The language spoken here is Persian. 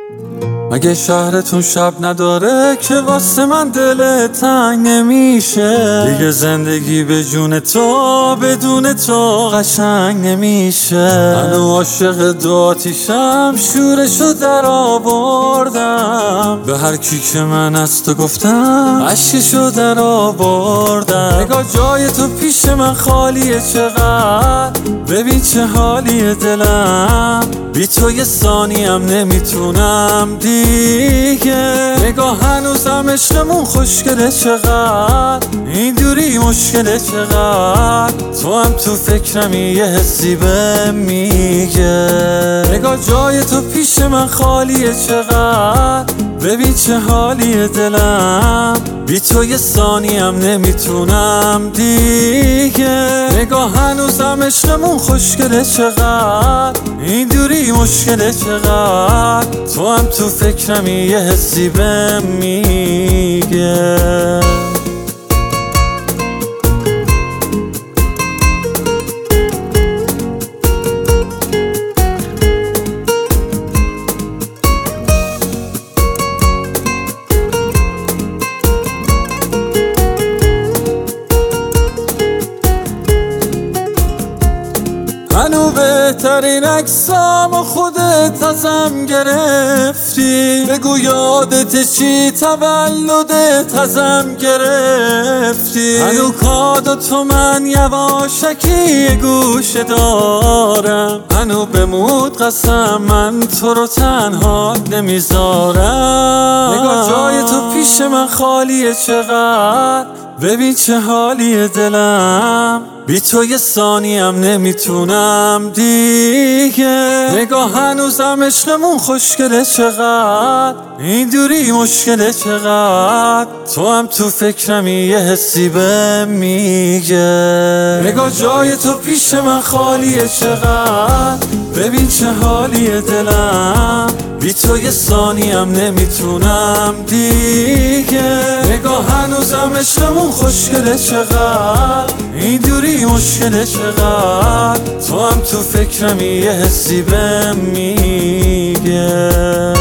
مگه شهرتون شب نداره که واسه من دل تنگ نمیشه؟ دیگه زندگی به جون تو بدون تو قشنگ نمیشه. منو عاشق دو آتیشم، شورشو در آوردم، به هر کی که من از تو گفتم عشقشو در آوردم. نگاه جای تو پیش من خالیه چقدر، ببین چه حالیه دلم، بی تو یه ثانیم نمیتونم دیگه. نگاه هنوزم عشقمون خوشگله چقدر، این دوری مشکله چقدر، تو هم تو فکرمی یه حسی بهم میگه. نگاه جای تو پیش من خالیه چقدر، ببین چه حالیه دلم، بی تو یه ثانیم نمیتونم دیگه. نگاه هنوزم عشقمون خوشگله چقدر، این دوری مشکله چقدر، تو هم تو فکرمی یه حسی بهم میگه. منو بهترین عکسام و خودت ازم گرفتی، بگو یادت چی تولدت ازم گرفتی. منو کادو تو من یواشکی گوشه دارم، منو بمود قسم من تو رو تنها نمیذارم. نگاه جای تو پیش من خالیه چقدر، ببین چه حالیه دلم، بی تو یه ثانیم نمیتونم دیگه. نگاه هنوزم عشقمون خوشگله چقدر، این دوری مشکله چقدر، تو هم تو فکرمی یه حسی بهم میگه. نگاه جای تو پیش من خالیه چقدر، ببین چه حالیه دلم، بی تو یه ثانیم نمیتونم دیگه. نگاه هنوزم عشقمون خوشگله چقدر، این دوری مشکله چقدر، تو هم تو فکرمی یه حسی بهم میگه.